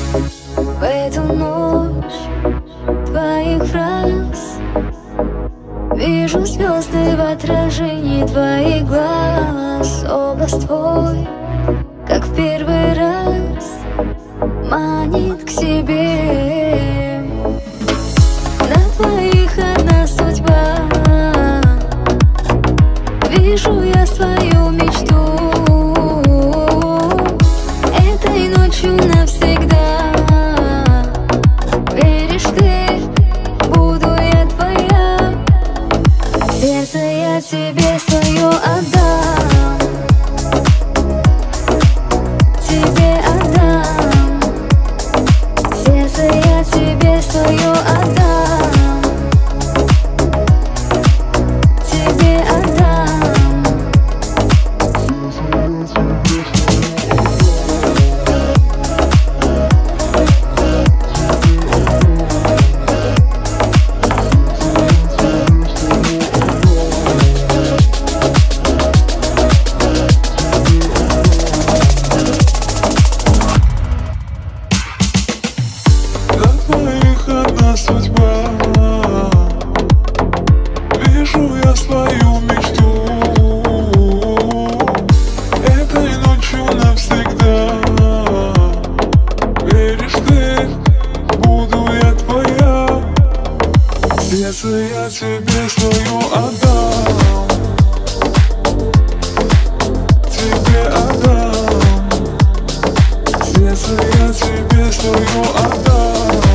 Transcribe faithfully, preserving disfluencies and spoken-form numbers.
В эту ночь твоих фраз вижу звезды в отражении твоих глаз. Образ твой, как в первый раз, манит к себе. На твоих одна судьба, вижу я свою мечту. Этой ночью навсегда, веришь ты, буду я твоя. Сердце я тебе свое отдам, тебе отдам. Сердце я тебе свое отдам, тебе отдам. Одна судьба, вижу я свою мечту. Этой ночью навсегда, веришь ты, буду я твоя. Сердце я тебе свое отдам, тебе отдам. Сердце я тебе свое отдам.